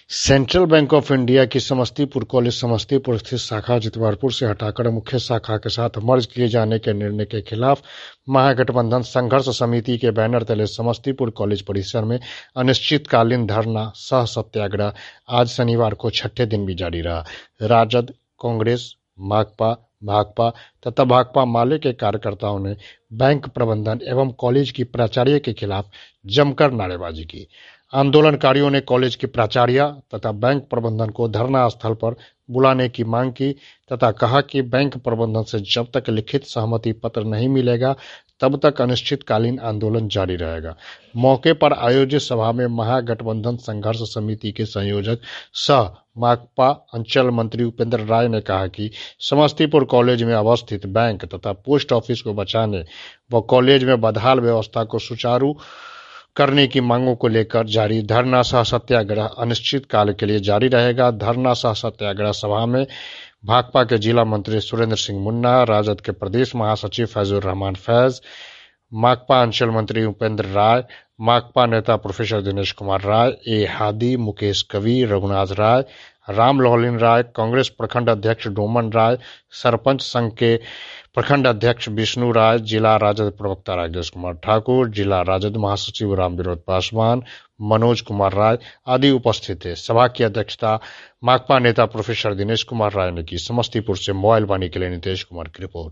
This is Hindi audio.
सेंट्रल बैंक ऑफ इंडिया की समस्तीपुर कॉलेज समस्तीपुर स्थित शाखा जितवारपुर से हटाकर मुख्य शाखा के साथ मर्ज किए जाने के निर्णय के खिलाफ महागठबंधन संघर्ष समिति के बैनर तले समस्तीपुर कॉलेज परिसर में अनिश्चितकालीन धरना सह सत्याग्रह आज शनिवार को छठे दिन भी जारी रहा। राजद, कांग्रेस, माकपा, भाकपा तथा भाकपा माले के कार्यकर्ताओं ने बैंक प्रबंधन एवं कॉलेज की प्राचार्य के खिलाफ जमकर नारेबाजी की। आंदोलनकारियों ने कॉलेज की प्राचार्य तथा बैंक प्रबंधन को धरना स्थल पर बुलाने की मांग की तथा कहा कि बैंक प्रबंधन से जब तक लिखित सहमति पत्र नहीं मिलेगा तब तक अनिश्चितकालीन आंदोलन जारी रहेगा। मौके पर आयोजित सभा में महागठबंधन संघर्ष समिति के संयोजक सह माकपा अंचल मंत्री उपेंद्र राय ने कहा कि समस्तीपुर कॉलेज में अवस्थित बैंक तथा पोस्ट ऑफिस को बचाने व कॉलेज में बदहाल व्यवस्था को सुचारू करने की मांगों को लेकर जारी धरना सह सत्याग्रह अनिश्चित काल के लिए जारी रहेगा। धरना सह सत्याग्रह सभा में भाकपा के जिला मंत्री सुरेंद्र सिंह मुन्ना, राजद के प्रदेश महासचिव फैजुर रहमान फैज, माकपा अंचल मंत्री उपेंद्र राय, माकपा नेता प्रोफेसर दिनेश कुमार राय, ए हादी, मुकेश कवि, रघुनाथ राय, राम लौलिन राय, कांग्रेस प्रखंड अध्यक्ष डोमन राय, सरपंच संघ के प्रखंड अध्यक्ष विष्णु राय, जिला राजद प्रवक्ता राजेश कुमार ठाकुर, जिला राजद महासचिव राम विनोद पासवान, मनोज कुमार राय आदि उपस्थित थे। सभा की अध्यक्षता माकपा नेता प्रोफेसर दिनेश कुमार राय ने की। समस्तीपुर से मोबाइल वाणी के लिए नितेश कुमार की रिपोर्ट।